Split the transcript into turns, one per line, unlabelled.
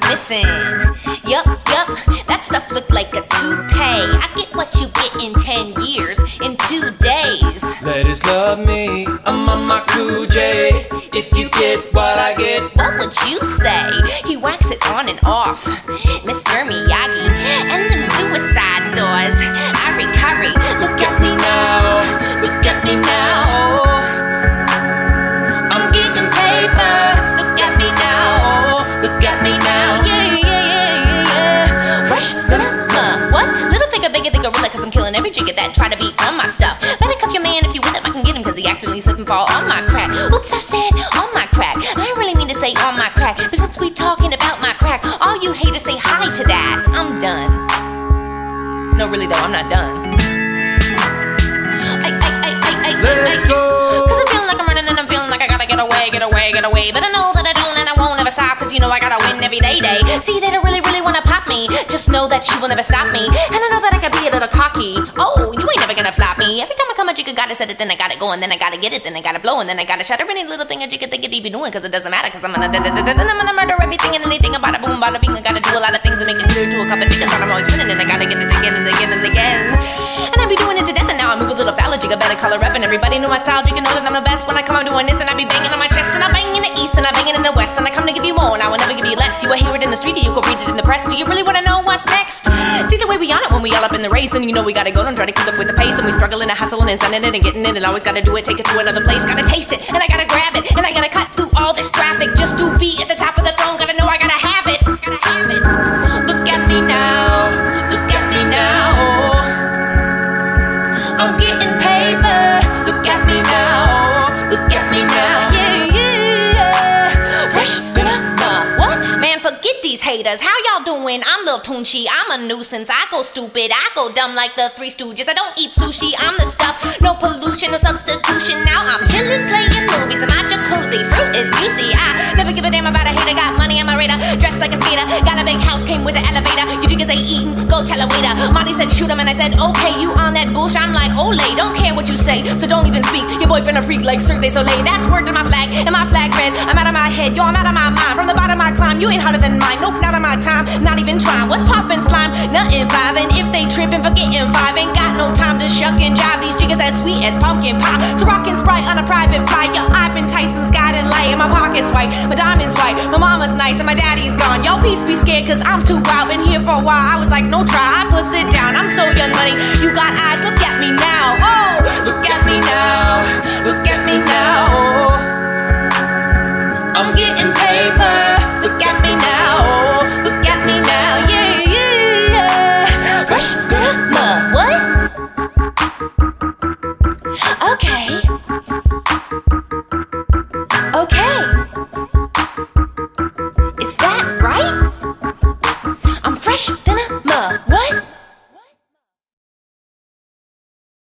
missing. Yup, that stuff looked like a toupee. I get what you get in 10 years, in 2 days.
Ladies love me, I'm on my cool J. If you get what I get,
what would you say? He whacks it on and off, Mr. Miyagi. And them suicide doors, Ari Curry. Look at me now, look at me now. I'm getting paper, look at me now, look at me now. Yeah. Fresh little what? Little figure, bigger than gorilla, cause I'm killing every jigger that try to be on my stuff. Better cuff your man if you with him, I can get him, cause he accidentally slip and fall on my crack. Oops, I said on my crack. I didn't really mean to say on my crack, but since we talking about my crack, all you haters say hi to that. I'm done. No, really though, I'm not done.
Let's go.
Cause I'm feeling like I'm running and I'm feeling like I gotta get away. But I know that I don't and I won't ever stop, cause you know I gotta win every day. See, they don't really wanna pop me. Just know that you will never stop me. And I know that I can be a little cocky. Oh, you ain't never gonna flop me. Every time I come a jigga gotta set it, then I gotta go, and then I gotta get it, then I gotta blow, and then I gotta shatter any little thing a jigga think it be doing, cause it doesn't matter, cause I'm gonna murder everything and anything about a boom, bada bing. I gotta do a lot of things and make it clear to a couple jiggas that I'm always winning, and I gotta get it again and again and again. And I be doing it to death, and now I move a little foul jigga, better color rep, and everybody know my style, jigga know that I'm the best. When I come, I'm doing this, and I be banging on my chest, and I bang in the east, and I bang it in the west, and I come to give you more, and I will never give you less. You will hear it in the street, or you can read it in the press. Do you really wanna know what's next? See the way we on it when we all up in the race, and you know we gotta go, don't try to keep up with the pace, and we struggling and hustling and sending it and getting it, and always gotta do it, take it to another place, gotta taste it, and I gotta grab it, and I gotta cut through all this traffic just to be at the top of the throne. Gotta know I gotta have it. Look at me now, look at me now. I'm getting paper. Look at me now, look at me now. Yeah. Fresh, what? Man, forget these haters. How y'all doing? I'm Lil Tunchi. I'm a nuisance. I go stupid. I go dumb like the Three Stooges. I don't eat sushi. I'm the stuff. No pollution, no substitution. Now I'm chillin', playing movies in my jacuzzi. Fruit is juicy. I never give a damn about a hater. Got money on my radar. Dressed like a skater. Got a big house, came with an elevator. You jiggas ain't eating. Go tell a waiter. Molly said shoot him, and I said okay. You on that bullshit? I'm like Olay. Don't care what you say, so don't even speak. Your boyfriend a freak like Cirque du Soleil. That's word to my flag, and my flag red. I'm out of my head, yo, I'm out of my mind. From the bottom I climb, you ain't harder than mine. Nope, not on my time, not even trying. What's poppin' slime? Nothing vibing. If they trippin', forgetting five. Ain't got no time to shuck and jive. These jiggas as sweet as pumpkin pie. So rockin' Sprite on a private flight. Yo, I've been Tyson, Scott, and light. And my pocket's white, my diamond's white. My mama's nice, and my daddy's gone. Yo, peace be scared, cause I'm too wild. Been here for a while, I was like, no try. I puts it down, I'm so young money. You got eyes, look